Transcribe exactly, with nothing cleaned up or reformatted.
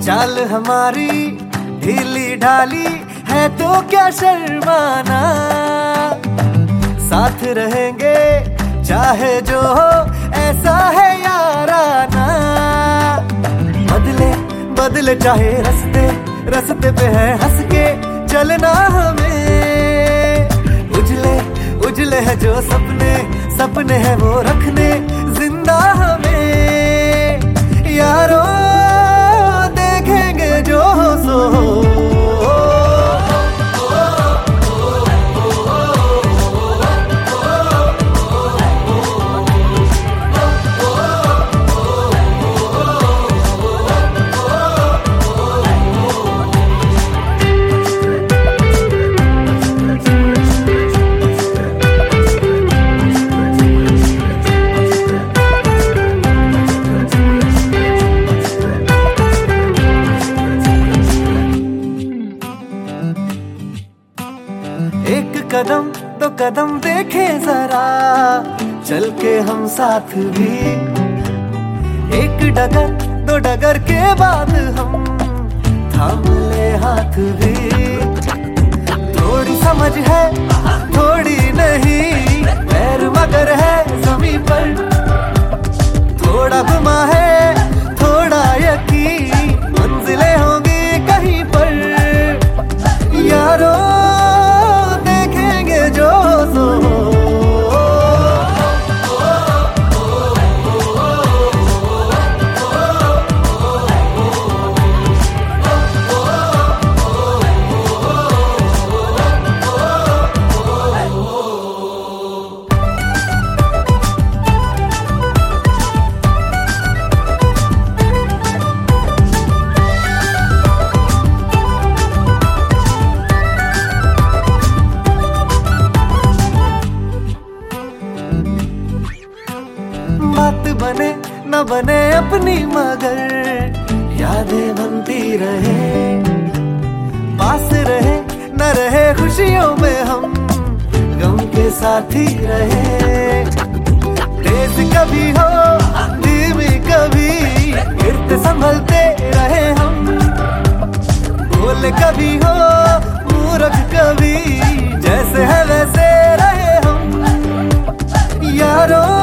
चाल हमारी ढीली ढाली है तो क्या शर्माना, साथ रहेंगे चाहे जो हो ऐसा है याराना। बदले बदले चाहे रास्ते रास्ते पे है हंस के चलना हमें, उजले उजले है जो सपने सपने हैं वो रखने जिंदा हमें। यारो देखेंगे जो हो सो हो। एक कदम दो कदम देखे जरा चल के हम साथ भी, एक डगर दो डगर के बाद हम थाम ले हाथ भी। थोड़ी समझ है थोड़ी नहीं पैर मगर है जमीन पर, थोड़ा घुमा है थोड़ा यकीन मंजिलें होंगी कहीं पर। यारो जो सो बात बने न बने अपनी मगर यादें बनती रहे, पास रहे न रहे खुशियों में हम गम के साथी रहे। तेज कभी हो धीमी कभी गिरते संभलते रहे हम, बोले कभी हो मूर्ख कभी जैसे है वैसे रहे हम। यारों